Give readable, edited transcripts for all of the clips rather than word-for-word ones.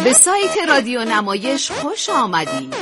به سایت رادیو نمایش خوش آمدید.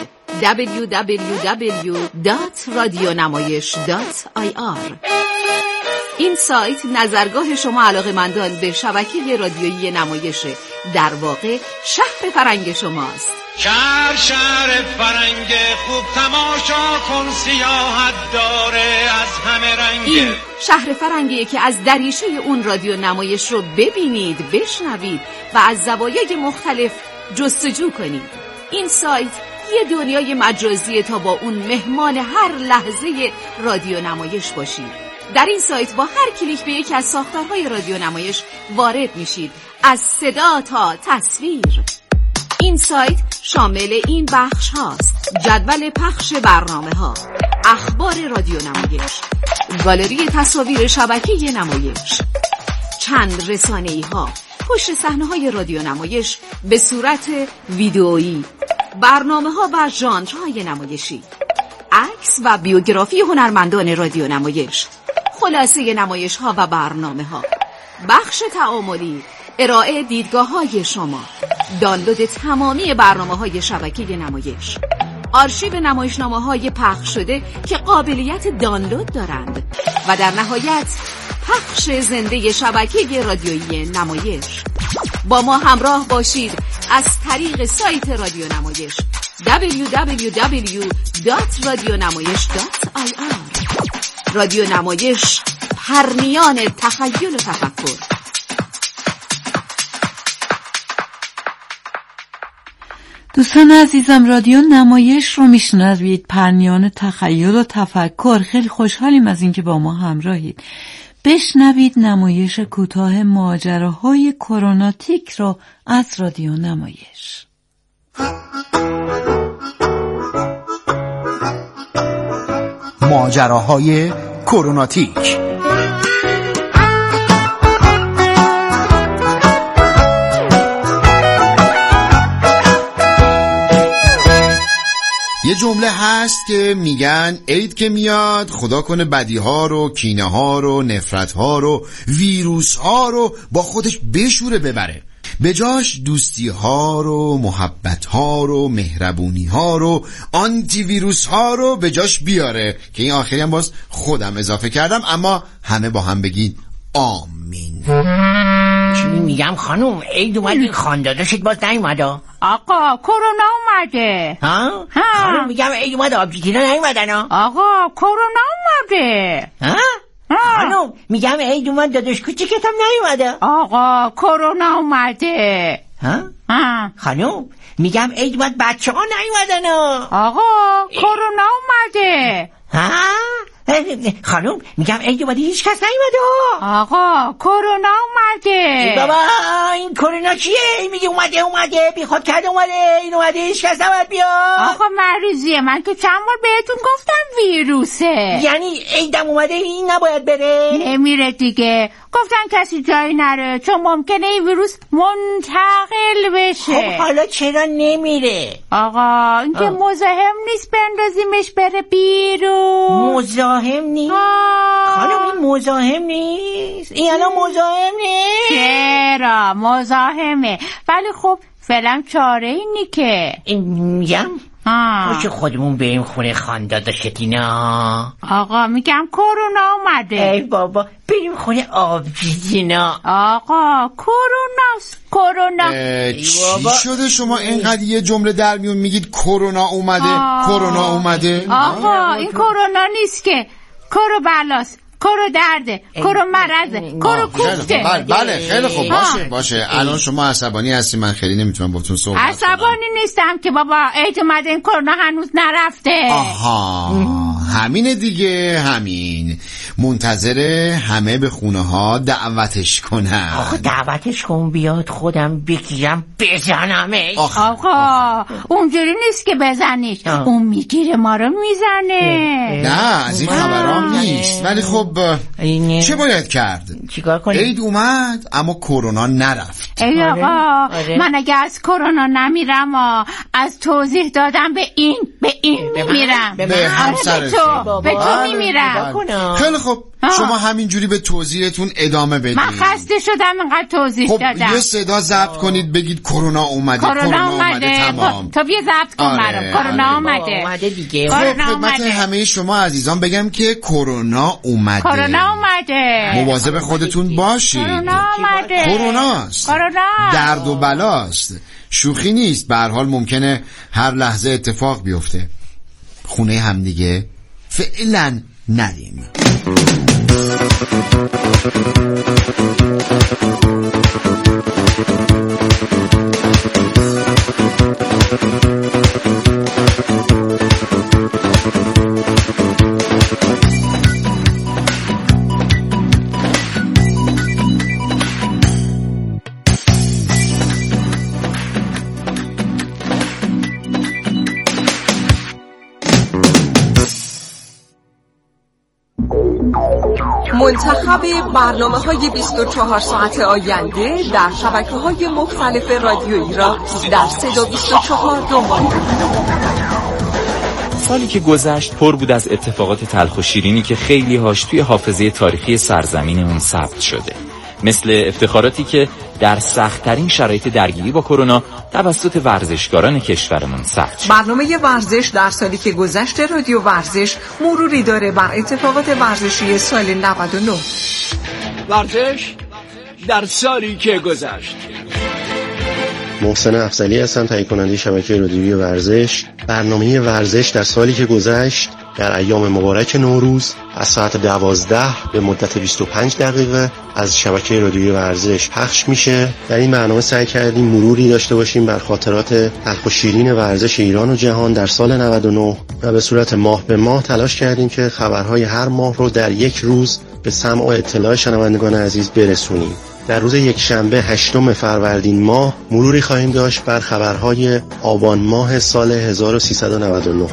www.radionamayish.ir. این سایت نظرگاه شما علاقه‌مندان به شبکه رادیویی نمایش، در واقع شهر فرنگ شماست. شهر فرنگ خوب تماشا کن، سیاحت داره از همه رنگ. این شهر فرنگیه که از دریچه اون رادیو نمایش رو ببینید، بشنوید و از زوایای مختلف جستجو کنید. این سایت یه دنیای مجازیه تا با اون مهمان هر لحظه رادیو نمایش باشید. در این سایت با هر کلیک به یکی از ساختارهای رادیو نمایش وارد میشید، از صدا تا تصویر. این سایت شامل این بخش هاست: جدول پخش برنامه ها، اخبار رادیو نمایش، گالری تصاویر شبکه نمایش، چند رسانه‌ای ها، پشت صحنه های رادیو نمایش به صورت ویدئویی، برنامه ها و ژانرهای نمایشی، عکس و بیوگرافی هنرمندان رادیو نمایش، خلاصه نمایش ها و برنامه ها، بخش تعاملی، ارائه دیدگاه های شما، دانلود تمامی برنامه های شبکه نمایش، آرشیو نمایشنامه های پخش شده که قابلیت دانلود دارند و در نهایت پخش زنده شبکه رادیویی نمایش. با ما همراه باشید از طریق سایت رادیو نمایش www.radionamayish.ir. رادیو نمایش، پرنیان تخیل و تفکر. دوستان عزیزم، رادیو نمایش رو میشنوید، پرنیان تخیل و تفکر. خیلی خوشحالیم از اینکه با ما همراهید. بشنوید نمایش کوتاه ماجراهای کروناتیک رو از رادیو نمایش. ماجراهای کروناتیک. یه جمله هست که میگن عید که میاد خدا کنه بدی ها رو، کینه ها رو، نفرت ها رو، ویروس ها رو با خودش بشوره ببره، به جاش دوستی ها رو، محبت ها رو، مهربونی ها رو، آنتی ویروس ها رو به جاش بیاره. که این آخری هم باز خودم اضافه کردم، اما همه با هم بگید آمین. چی میگم خانوم؟ عید اومد، خانداداشت باز نیومد؟ آقا کرونا اومده. ها؟ خانوم میگم عید اومد، آبجیتینا نیومدن؟ آقا کرونا اومده. خانوم میگم عید اومد، داداش کوچیکت هم نیومده. آقا کرونا اومده. خانوم میگم عید اومد، بچه ها نیومدن. آقا کرونا اومده. خانوم میگم عید اومده، هیچ کس نیومده. آقا کرونا اومده. بابا این کرونا چیه؟ میگه اومده بی خود کرده اومده، این اومده هیچ کس نباید بیاد. آقا مریضیه، من که چند بار بهتون گفتم ویروسه. یعنی عیدم اومده این نباید بره؟ نمیره دیگه، گفتن کسی جایی نره چون ممکنه این ویروس منتقل بشه. خب حالا چرا نمیره؟ آقا این که مزاحم نیست بندازیمش بره بیرون. مزاحم نیست؟ خانم این مزاحم نیست، این الان مزاحم نیست. چرا مزاحمه، ولی خب فعلا چاره اینی که میگم باشه خودمون بریم خونه خانداداشتینا. آقا میگم کرونا اومده. ای بابا بریم خونه آبجیتینا. آقا کرونا چی شده شما اینقدر یه جمله در میون میگید کرونا اومده؟ آقا این کرونا نیست که، کرو بلاست، کرو درده، کرو مرضه، کرو کوفته. بله خیلی خوب، باشه. الان شما عصبانی هستی، من خیلی نمیتونم باتون صحبت کنم. عصبانی نیستم که بابا عید اومده، این کرونا هنوز نرفته. آها همینه دیگه، همین منتظره همه به خونه ها دعوتش کنن. آخه دعوتش کن بیاد، خودم بگیرم بزنمش. آقا اونجوری نیست که بزنیش، اون میگیره ما رو میزنه. نه از این خبرام نیست، ولی خب چه باید کرد؟ چیکار کنیم؟ عید اومد اما کرونا نرفت. ای آقا من اگه از کرونا نمیرم، از توضیح دادم به این میرم. به همسرتون به تو میمیرم. خیلی خب شما همینجوری به توضیحتون ادامه بدید. من خسته شدم اینقدر توضیح دادم. خب یه صدا ضبط کنید بگید کرونا اومده. کرونا اومده تمام. تو بیا ضبط کن برام. کرونا اومده دیگه. خدمت همه شما عزیزان بگم که کرونا اومده. کرونا اومده. مواظب خودتون باشید. کرونا اومده. کروناست. درد و بلاست. شوخی نیست. به هر حال ممکنه هر لحظه اتفاق بیفته. خونه همدیگه فعلا نریم. منتخب برنامه‌های 24 ساعت آینده در شبکه‌های مختلف رادیویی را در صدا 24 دنبال کنید. سالی که گذشت پر بود از اتفاقات تلخ و شیرینی که خیلی هاش توی حافظه تاریخی سرزمینمون ثبت شده، مثل افتخاراتی که در سخت‌ترین شرایط درگیری با کرونا توسط ورزشکاران کشورمون ثبت شد. برنامه ورزش در سالی که گذشت رادیو ورزش مروری داره بر اتفاقات ورزشی سال 99. ورزش در سالی که گذشت. محسن افضلی هستم، تهیه کننده شبکه رادیویی ورزش. برنامه ورزش در سالی که گذشت در ایام مبارک نوروز از ساعت 12 به مدت 25 دقیقه از شبکه رادیویی ورزش پخش میشه. در این برنامه سعی کردیم مروری داشته باشیم بر خاطرات تلخ و شیرین ورزش ایران و جهان در سال 99 و به صورت ماه به ماه تلاش کردیم که خبرهای هر ماه رو در یک روز به سمع و اطلاع شنوندگان عزیز برسونیم. در روز یکشنبه 8 فروردین ماه مروری خواهیم داشت بر خبرهای آبان ماه سال 1399.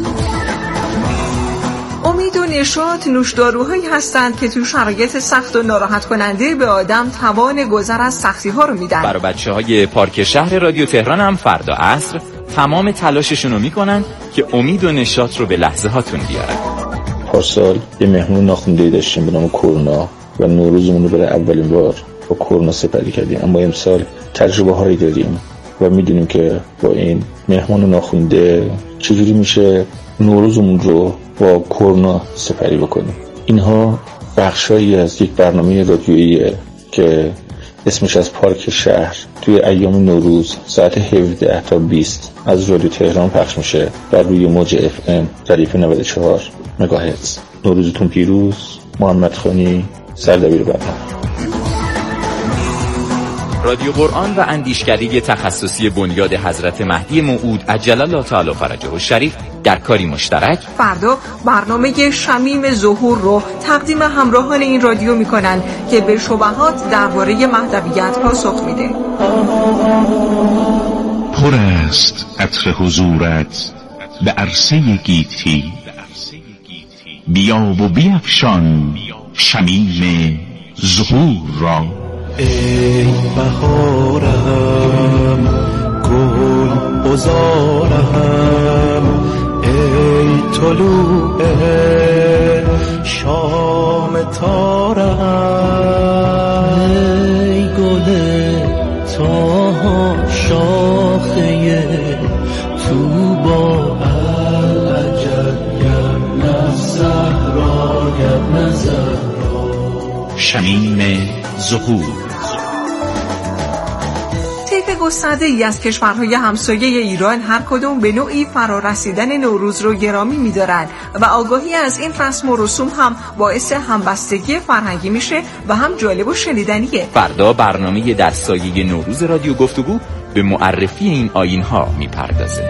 امید و نشاط نوشداروهایی هستند که تو شرایط سخت و ناراحت کننده به آدم توان گذر از سختی ها رو میدن. برای بچه‌های پارک شهر رادیو تهران هم فردا عصر تمام تلاششون رو میکنن که امید و نشاط رو به لحظه هاتون بیارن. پارسال یه مهمون ناخونده‌ای داشتیم به نام کرونا و نوروزمون رو برای اولین بار با کرونا سپری کردیم، اما امسال تجربه هایی داریم و میدونیم که با این مهمان ناخونده چجوری میشه نوروزمون رو با کرونا سپری بکنیم. اینها بخشایی از یک برنامه رادیویی که اسمش از پارک شهر توی ایام نوروز ساعت 17 تا 20 از رادیو تهران پخش میشه بر روی موج FM ردیف 94 مگاهرتز. نوروزتون پیروز. محمد خانی، سردبیر برنامه. رادیو قرآن و اندیشکده تخصصی بنیاد حضرت مهدی موعود عجل الله تعالی فرجه الشریف در کاری مشترک فردا برنامه شمیم ظهور رو تقدیم همراهان این رادیو میکنن که به شبهات درباره مهدویت پاسخ میده. پر است عطر حضورت به عرصه گیتی، بیا و بیفشان شمیم ظهور را. ای بهارم گل بزارم، ای طلوع شام تارم، ای گل تاها شاخه تو با العجب گرن زهرا گرن زهرا. شمیم ظهور. طیف گسترده‌ای از کشورهای همسایه ایران هر کدوم به نوعی فرارسیدن نوروز رو گرامی می‌دارن و آگاهی از این رسم و رسوم هم باعث همبستگی فرهنگی میشه و هم جالب و شنیدنیه. فردا برنامه در سایه نوروز رادیو گفتگو به معرفی این آیین‌ها میپردازه.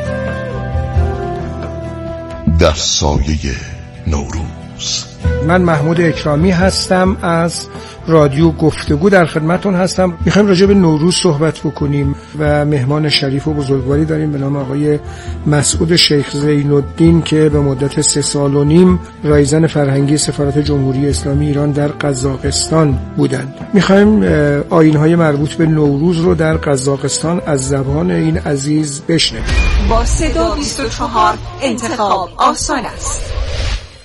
در سایه نوروز. من محمود اکرامی هستم، از رادیو گفتگو در خدمتون هستم. میخوایم راجع به نوروز صحبت بکنیم و مهمان شریف و بزرگواری داریم به نام آقای مسعود شیخ زین‌الدین که به مدت 3.5 سال رایزن فرهنگی سفارت جمهوری اسلامی ایران در قزاقستان بودند. میخوایم آیین‌های مربوط به نوروز رو در قزاقستان از زبان این عزیز بشنویم. با صدا 24 انتخاب آسان است.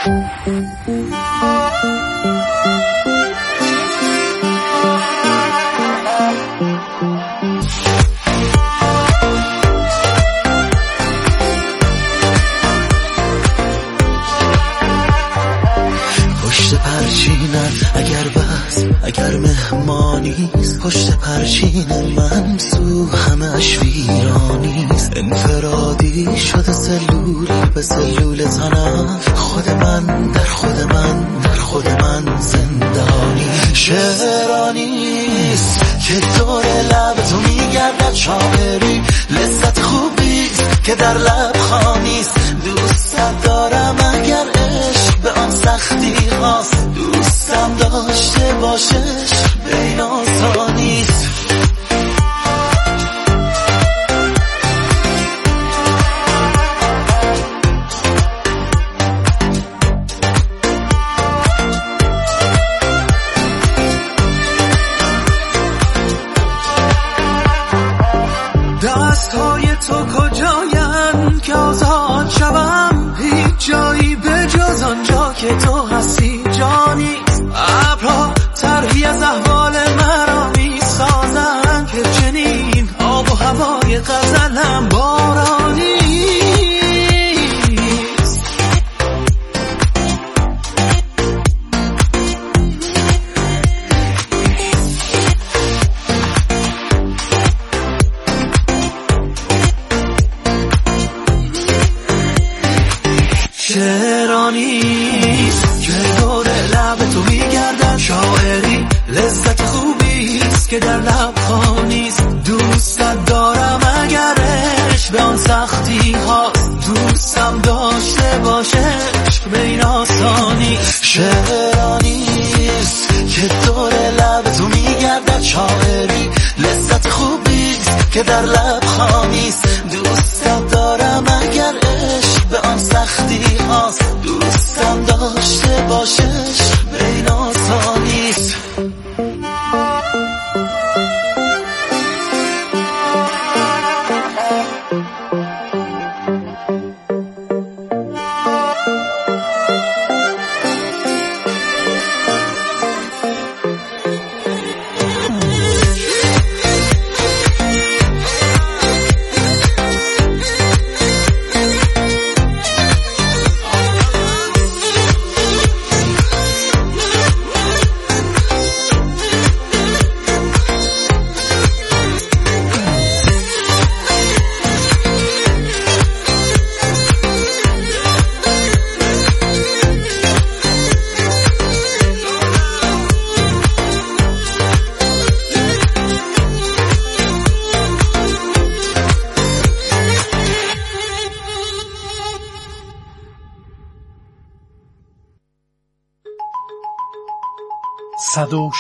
اگر مهمانیست پشت پرچین من سو همش ویرانیست انفرادی شده سلول به سلول تنم خود من در خود من در خود من زندانی شعرانیست که دور لب تو میگردد شاعری لذت خوبیست که در لب خانیست دوست دارم اگر عشق به آن سختی هاست دوستم داشته باشش بین آسانیست دستهای تو کجاین که آزاد شوم هیچ جایی به جز آنجا که تو هستی جانی ابرها طرحی از احوال مرا می سازن که چنین آب و هوای غزلم بارانی شعرانیست که دور لب تو میگردن شاعری لذت خوبیست که در لب خانیست دوستت دارم اگر عشق به آن سختی هاست دوستم داشته باشه عشق به این آسانیست شعرانیست که دور لب تو میگردن شاعری لذت خوبیست که در لب خانیست دوستت دارم اگر عشق به آن سختی هاست دوستم داشته باشش به این آسانیست با سلام،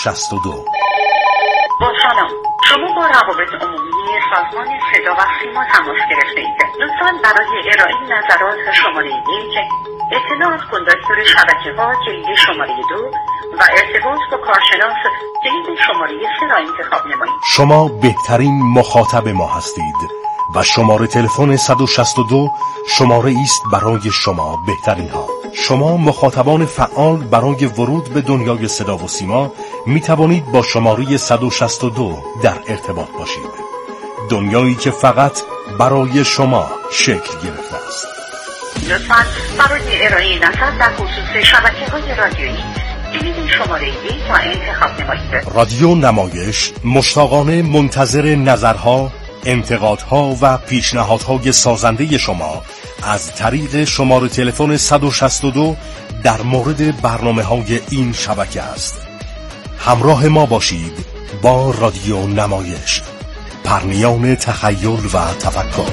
شما با روابط عمومی سازمان صدا و سیما تماس گرفته اید. لطفاً برای ارائه نظرات شماره 1 اطلاعات کندکتور شبکه‌ها کلید شماره 2 و ارتباط با کارشناس کلید شماره 3 را انتخاب نمایید. شما بهترین مخاطب ما هستید و شماره تلفن 162 شماره است برای شما بهترین ها. شما مخاطبان فعال برای ورود به دنیای صدا و سیما می توانید با شماره 162 در ارتباط باشید. دنیایی که فقط برای شما شکل گرفته است. لطفاً برای ارائه نظر در خصوص شبکه‌های رادیویی کلید شماره 1 را انتخاب نمایید. رادیو نمایش مشتاقانه منتظر نظرها، انتقادها و پیشنهادهای سازنده شما از طریق شماره تلفن 162 در مورد برنامه‌های این شبکه است. همراه ما باشید با رادیو نمایش، پرنیان تخیل و تفکر.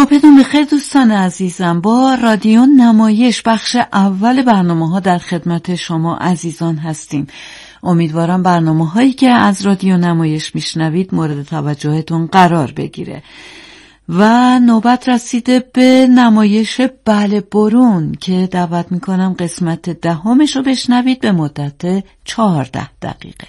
صبحتون بخیر دوستان عزیزم. با رادیو نمایش بخش اول برنامه‌ها در خدمت شما عزیزان هستیم. امیدوارم برنامه‌هایی که از رادیو نمایش میشنوید مورد توجهتون قرار بگیره. و نوبت رسیده به نمایش بله برون که دعوت میکنم قسمت 10 رو بشنوید به مدت 14 دقیقه.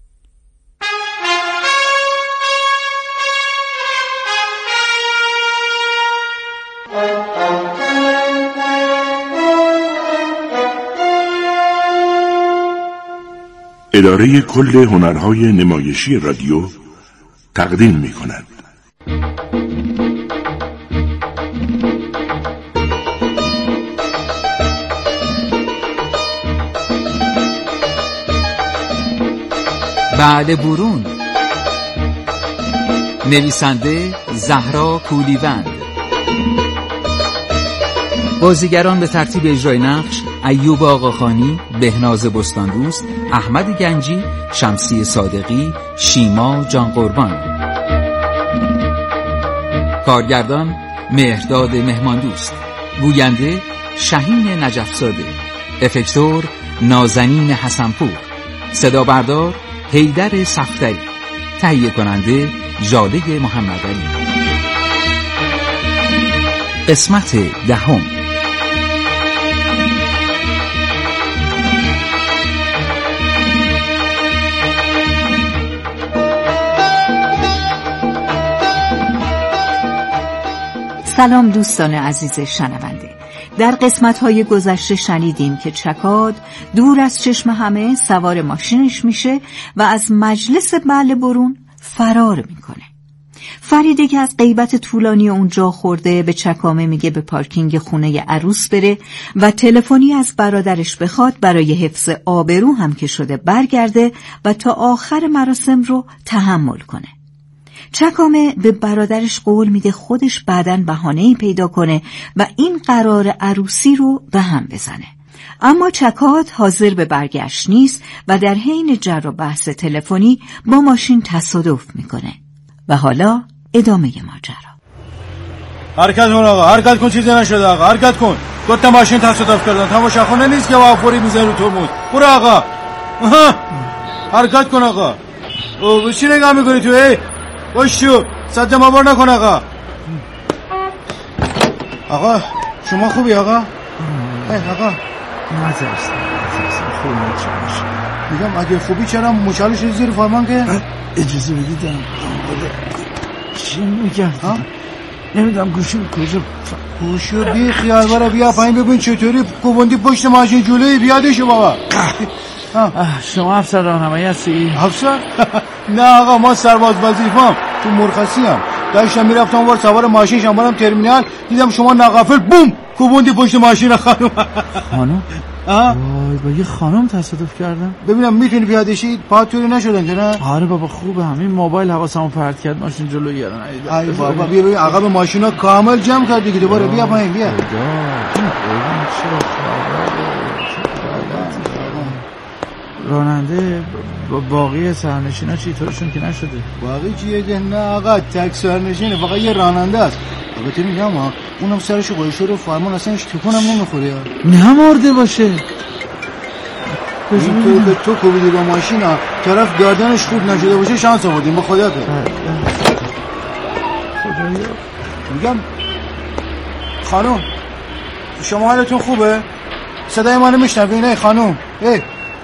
اداره کل هنرهای نمایشی رادیو تقدیم می‌کند. بله برون. نویسنده زهرا کولیوند. بازیگران به ترتیب اجرای نقش: ایوب آقاخانی، بهناز بستاندوست، احمد گنجی، شمسی صادقی، شیما جان قربان. کارگردان: مهرداد مهماندوست. گوینده: شهین نجفزاده. افکتور: نازنین حسنپور. صدا بردار: حیدر صفدری. تهیه کننده: ژاله محمدعلی. قسمت 10. سلام دوستان عزیز شنونده. در قسمت‌های گذشته شنیدیم که چکاد دور از چشم همه سوار ماشینش میشه و از مجلس بله برون فرار میکنه. فریده که از غیبت طولانی اونجا خورده به چکامه میگه به پارکینگ خونه عروس بره و تلفنی از برادرش بخواد برای حفظ آبرو هم که شده برگرده و تا آخر مراسم رو تحمل کنه. چکامه به برادرش قول میده خودش بعداً بهانه‌ای پیدا کنه و این قرار عروسی رو به هم بزنه. اما چکاد حاضر به برگشت نیست و در حین جر و بحث تلفنی با ماشین تصادف میکنه. و حالا ادامه ماجرا. حرکت کن آقا، حرکت کن، چیزی نشده آقا، حرکت کن. گفتم ماشین تصادف کردن، تماشاخونه نیست که وافوری میذاری رو ترمز. برو آقا. حرکت کن آقا. او چی نگاه میکنی تو؟ ای باشو صد مابار نکن آقا. آقا شما خوبی آقا؟ آقا نترسم خوب نترسم. میگم اگه خوبی چرا مشالش رو زیر فرمان که؟ اجازه بدیدم چی میگردم نمیدونم گوشیم کجا. گوشو بی خیال باره بیا پایین ببین چطوری کوبوندی پشت ماشین جلوی بیادشو بابا. شما افسر راهنمایی هستی؟ افسر؟ نه آقا ما سرباز وظیفه‌ام، تو مرخصی ام. داشتم میرفتم وار سوار ماشین شمارم ترمینال دیدم شما ناغافل بوم کوبوندی پشت ماشین خانم. خانم؟ وای با یه خانم تصادف کردم. ببینم میتونی پیاده شی؟ پات توری نشدن که نه؟ آره بابا خوبه، همین موبایل حواسمو پرت کرد ماشین جلو گردن. ای بابا بیا ببین عقب ماشینا کامل جمع کرد دیگه. دوباره بیا پایین بیا. راننده باقی سرنشینا چطورشون که نشده؟ باقی چیه؟ نه آقا تک سرنشینه، فقط یه راننده است. البته میگم اونم سرشو قایشه رو فرمان اصلا هیچ تکونم نمیخوره. نه مرده باشه. این که تو کوبیدی با ماشین طرف گردنش خوب نشده باشه شانس آوردیم با خدا. میگم خانم شما حالتون خوبه؟ صدای منو میشنوین؟ ای خانم ای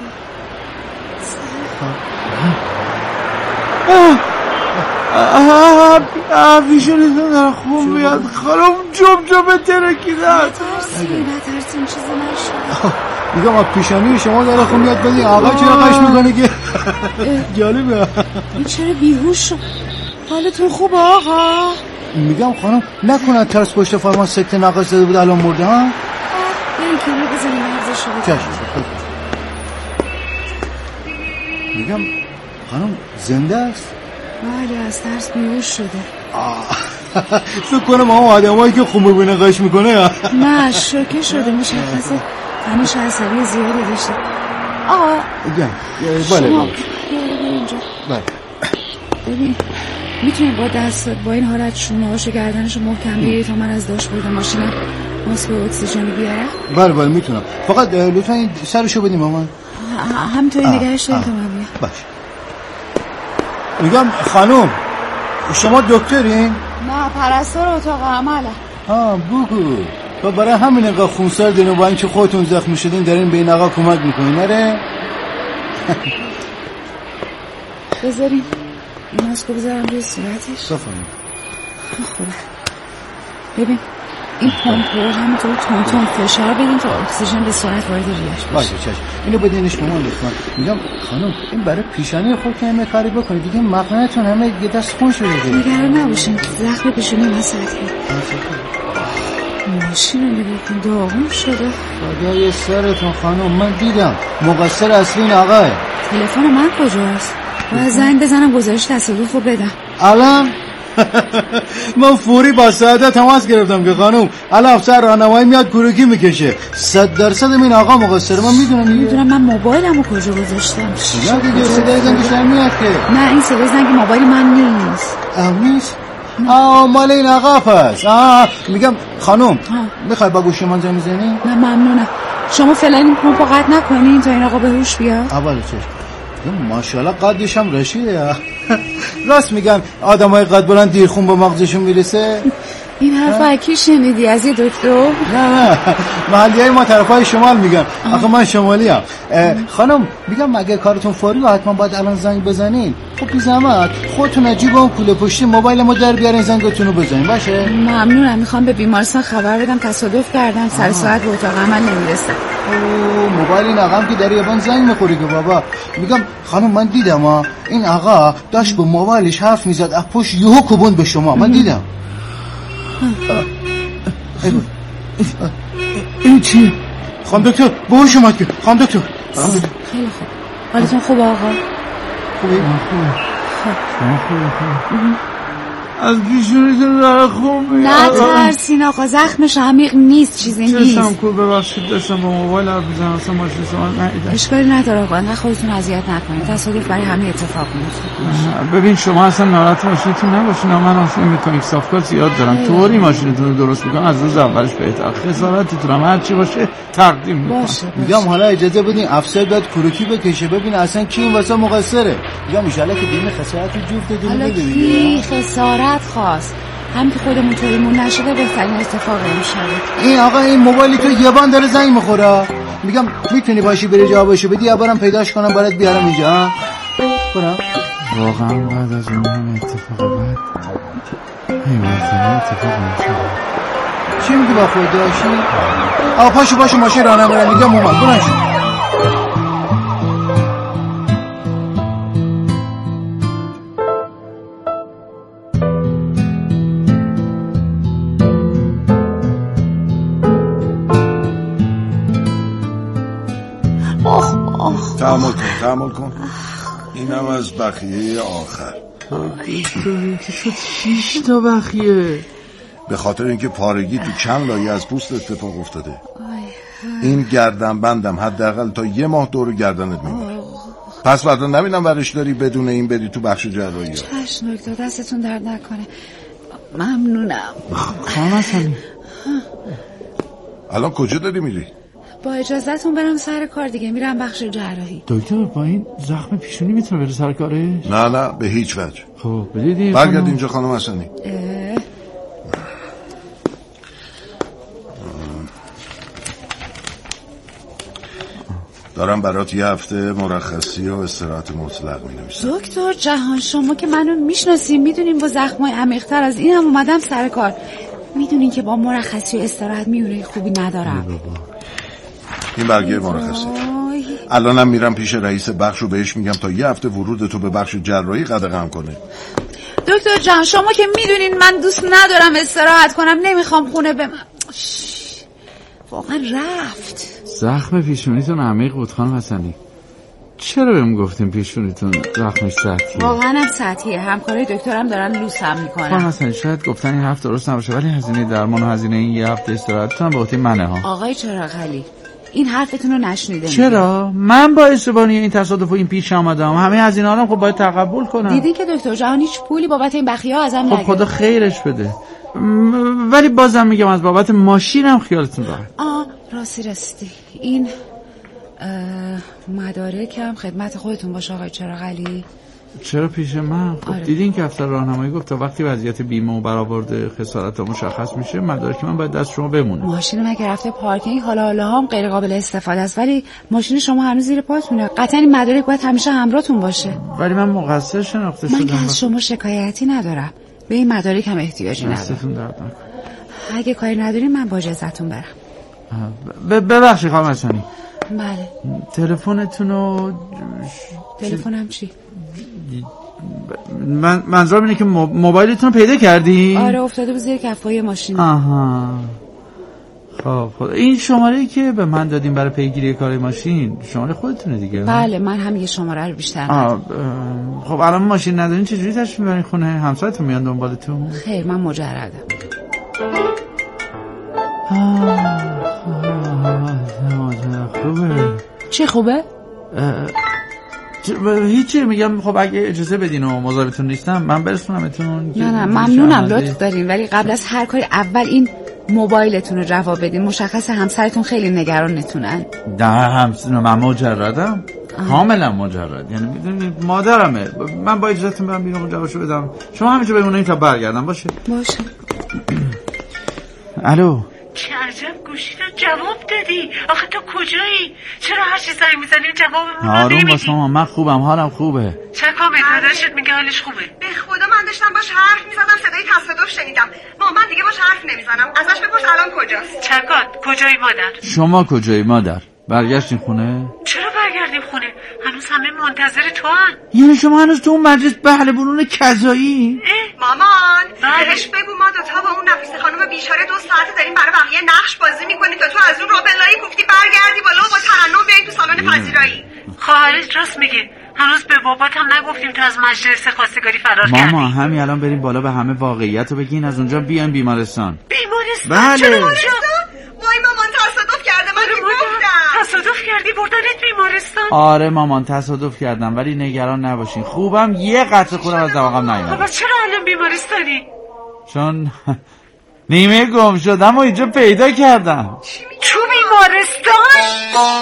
بیشونیتون در خوب بیاد خانم. جمجمه ترکیده. نترسیم چیزی نشد. میگم پیشانی شما داره خوب میاد بدی آقا چرا قش میکنه که جالبه. این چرا بیهوش شد؟ حالتون خوبه آقا؟ میگم خانم نکنه ترس پشت فرمان سکته ناقص زده بود الان مرده ها؟ بریم کنه بزنیم ارزش رو. چشم. میگم خانم زنده است؟ بله از ترس بیهوش شده. فکر کنم آدمایی که خون ببینه قش میکنه. نه شوکه شده مشخصه همیشه عصبی زیادی داشته. آقا بله شما اینجا بله ببین میتونی با دست با این حالت شونه‌هاشو گردنشو محکم بگیری تا من از داشبورد ماشینم ماسک اکسیژن بیارم؟ بله میتونم. فقط لطفا این سرشو بدیم مامان. همینطوری نگهش داریم تا من بیام. باشه. میگم خانم شما دکترین؟ نه پرستار اتاق عمله. بگو. تو برای همین انقدر خونسر دین و با اینکه خودتون زخمی شدین دارین به این آقا کمک میکنین نره؟ بذاریم این ماسکو بذارم روی صورتش. صفایی خوبه. ببین این پمپ رو همینطور تون فشار بدیم تا اکسیژن به سرعت وارد ریه‌اش بشه. باشه چشم. اینو بدینش مامان لطفا. میگم خانم این برای پیشانی خود که همه کاری بکنید دیگه مقنعتون همه یه دست خون شده دیگه. نگران نباشین. زخم پیشانی من سطحی. ماشین رو نگاه داغون شده. خدای سرتون خانم من دیدم مقصر اصلی این آقاه. تلفن من کجاست؟ باید زنگ بزنم گزارش تصادف رو بدم. الان من فوری با سعادت تماس گرفتم که خانم الان افسر راهنمایی میاد کروکی میکشه. 100% این آقا مقصر. من میدونم من موبایلمو کجا گذاشتم. نه دیگه صدای زنگش نمیاد که. نه این صدای زنگ موبایل من نیست. نیست؟ مال این آقا پس. میگم خانم میخوای با گوشی من زنگ بزنی؟ نه ممنونم. شما فعلا این پمپو قطع نکنین تا این آقا به هوش بیاد. اول ماشاءالله قدش هم رشیده. راست میگن آدمای قد بلند دیرخون به مغزشون میرسه. این حرف اکی شنیدی از یه دکتر؟ نه محلیای ما طرفای شمال میگن. آخه من شمالی هم. خانم میگم مگه کارتون فوری و حتما باید الان زنگ بزنین؟ خب بی زحمت خودتون عجیب اون کوله پشتی موبایل ما در بیارین زنگتون رو بزنین. باشه ممنونم. میخوام به بیمارستان خبر بدم تصادف کردم سر ساعت به اتاق عمل نمیرسم. موبایل این آقا هم که در یابان زنگ میخوری که بابا. میگم خانم من دیدم این آقا داشت با موبایلش حرف میزد از پشت یهو کوبوند به شما. من دیدم. این چیه؟ خانم دکتر بهوش اومد که. خانم دکتر خیلی خوب. حالتون خوبه آقا؟ خوبه؟ خوبه. از پیشونیتون داره خوب میاد. نه ترسین آقا زخمش عمیق نیست چیزی نیست. چشم کو ببخشید داشتم با موبایل حرف میزنم اصلا ماشین شما ندیدم. اشکالی نداره آقا نه خودتون اذیت نکنید. تصادف برای همه اتفاق میفته. ببین شما اصلا ناراحت ماشینتون نباشین. من اصلا مکانیک صافکار زیاد دارم. طوری ماشینتون رو درست میکنم از روز اولش بهتر. خسارتتون هم هر چی باشه تقدیم میکنم. میگم حالا اجازه بدین افسر بیاد کروکی بکشه ببین اصلا کی این واسه مقصره. میگم ان شاء الله که ببین خسارت جفتتون بده دیگه. کی خسارت خواست؟ هم که خودمون طوریمون نشده بهترین اتفاق میشه. این آقا این موبایلی تو یبان داره زنگ میخوره. میگم میتونی باشی بری جوابشو بدی یا برام پیداش کنم برات بیارم اینجا. برام واقعا بعد از اون همه اتفاق بعد این اتفاق میشه. چی میگی با خود داشتی؟ پاشو پاشو ماشین راهنمایی میگم اومد. برو تحمل کن اینم از بخیه آخر. که شد 6 تا بخیه. به خاطر اینکه پارگی تو چند لایه از پوست اتفاق افتاده. این گردن بندم حداقل تا 1 ماه دور گردنت میمونه. پس بعدا نبینم ورش داری بدون این بری تو بخش جراحی. چشم دکتر دستتون درد نکنه. ممنونم. خانم حسنی الان کجا داری میری؟ با اجازهتون برم سر کار دیگه. میرم بخش جراحی. دکتر با این زخم پیشونی میتونه بره سر کارش؟ نه به هیچ وجه. خب بدیدی برگرد اینجا خانم حسنی. دارم برات 1 هفته مرخصی و استراحت مطلق می‌نویسم. دکتر جهان شما که منو میشناسین میدونین با زخمای عمیق‌تر از این هم اومدم سر کار. میدونین که با مرخصی و استراحت میونه خوبی ندارم. این برگه مرخصی. الانم میرم پیش رئیس بخش و بهش میگم تا 1 هفته ورود تو به بخش جراحی قدغن کنه. دکتر جان شما که میدونین من دوست ندارم استراحت کنم. نمیخوام خونه واقعا رفت. زخم پیشونیتون عمیق بود خانم حسنی. چرا بهم گفتیم پیشونیتون زخمش سطحیه؟ واقعا هم سطحیه. همکارای دکترم دارن لوسم میکنن. خانم حسنی شاید گفتن این هفته درست نباشه ولی هزینه درمان و هزینه این 1 هفته استراحتتون به عهده منه ها. آقای چراغ علی این حرفتون رو نشنیده. چرا؟ من باعث بانی این تصادف و این پیش آمدم. همه از اینا هم خب باید تقبل کنم. دیدین که دکتر جان هیچ پولی بابت این بخیه ها ازم نگرفت. خب خدا خیرش بده. ولی بازم میگم از بابت ماشینم خیالتون راحت. راستی این مدارکم خدمت خودتون باشه آقای چراغعلی. چرا پیش من؟ خب دیدین که افسر راهنمایی گفت تا وقتی وضعیت بیمه و برآورد خسارت مشخص میشه مدارک من باید دست شما بمونه. ماشین مگه رفته پارکینگ حالا هم غیر قابل استفاده است، ولی ماشین شما هنوز زیر پاتونه. قطعا این مدارک باید همیشه همراهتون باشه. ولی من مقصر شناخته شدم. من که از شما شکایتی ندارم، به این مدارک هم احتیاجی ندارم. اگه کاری ندارین من با اجازهتون برم. ببخشید خانم حسنی. بله. تلفنتونو تلفنم چی؟ منظورم اینه که موبایلتون رو پیدا کردی؟ آره افتاده بود زیر کفای ماشین. آها. خب این شماره‌ای که به من دادین برای پیگیری کار ماشین شماره خودتونه دیگه؟ بله من هم یه شماره رو بیشتر ندارم. خب الان ماشین ندارین چجوری تشریف میبرین خونه؟ همسرتون میان دنبالتون؟ خیر من مجردم. خوبه. چه خوبه؟ هیچی میگم خب اگه اجازه بدین و مزاحمتون نیستم من برسونمتون. نه ممنونم لطف دارین، ولی قبل از هر کاری اول این موبایلتون رو جواب بدین. مشخص همسرتون خیلی نگرانتونن. نه من مجردم. کاملا مجرد، یعنی میدونید مادرمه. من با اجازهتون برم بیرون جوابشو بدم. شما همینجا بمونید تا برگردم. باشه. الو. چه عجب گوشی رو جواب دادی؟ آخه تو کجایی؟ چرا هر چی زنگ میزنی جوابمون رو نمیدی؟ آروم باش مامان، من خوبم، حالم خوبه. چکامه داداشت میگه حالش خوبه؟ به خدا من داشتم باش حرف میزدم صدای تصادف شنیدم. من دیگه باش حرف نمیزنم. ازش بپرس الان کجاست. چکات کجایی مادر؟ شما کجایی مادر؟ برگشتین خونه؟ چرا برگردیم خونه؟ هنوز همه منتظر تو هن. یعنی شما هنوز تو اون مجلس بهله برون کذایی؟ مامان بهش بگو ما دوتا با اون نفیسه خانم بیچاره 2 ساعته داریم برای بقیه نقش بازی میکنی تا تو از اون روبلایی گفتی برگردی بالا و با ترنم بیاین تو سالن پذیرایی. خواهرت راست میگه. هنوز به بابات هم نگفتیم تو از مجلس خواستگاری فرار کردی. ماما همین الان بریم بالا به همه واقعیت رو بگین، از اونجا بیان بیمارستان. بیمارستان؟ بله. وای مامان تصادف کرده. من گفتم تصادف کردی بردنت بیمارستان؟ آره مامان تصادف کردم، ولی نگران نباشین خوبم. یه قطره خونم از دماغم نیومد. بابا چرا الان بیمارستانی؟ چون نیمه گم شدم و اینجا پیدا کردم. تو بیمارستان؟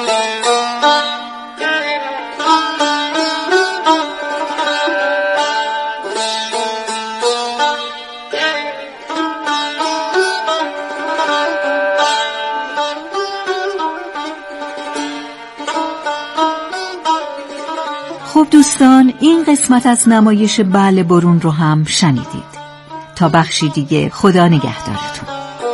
خب دوستان این قسمت از نمایش بله برون رو هم شنیدید. تا بخشی دیگه خدا نگهدارتون.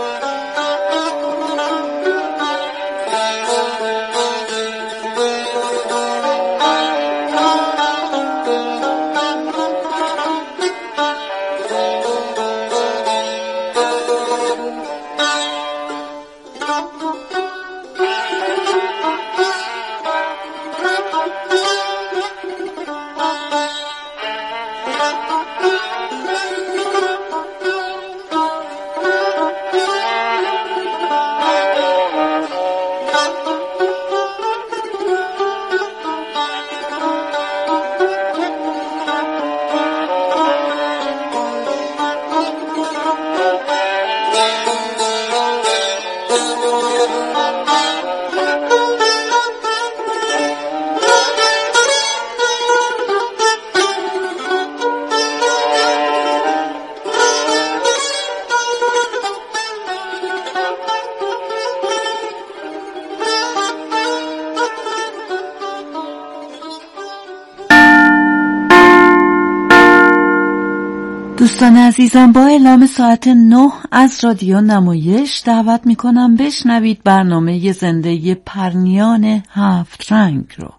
دوستان عزیزم با اعلام ساعت 9 از رادیو نمایش دعوت میکنم بشنوید برنامه زنده پرنیان 7 رنگ رو.